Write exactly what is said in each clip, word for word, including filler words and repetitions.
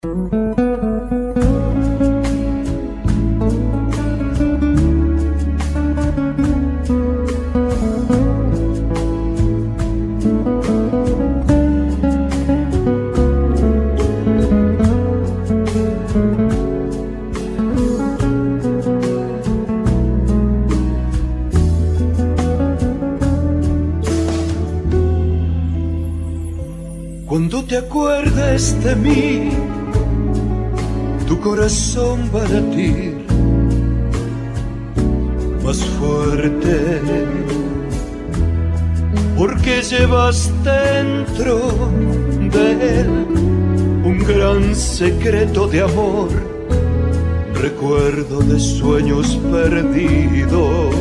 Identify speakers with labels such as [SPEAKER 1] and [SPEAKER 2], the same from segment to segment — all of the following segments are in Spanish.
[SPEAKER 1] Cuando te acuerdes de mí, tu corazón va a latir más fuerte, porque llevas dentro de él un gran secreto de amor, recuerdo de sueños perdidos.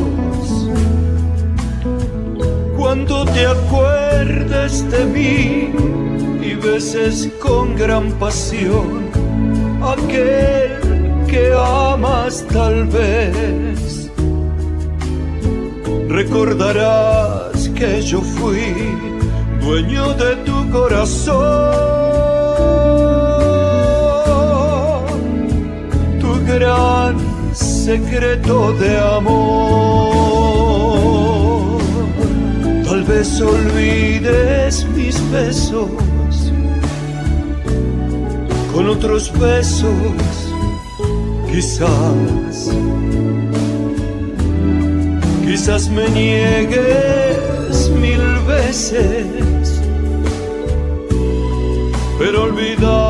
[SPEAKER 1] Cuando te acuerdes de mí y beses con gran pasión aquel que amas tal vez, recordarás que yo fui dueño de tu corazón, tu gran secreto de amor. Tal vez olvides mis besos con otros besos, quizás, quizás me niegues mil veces, pero olvidar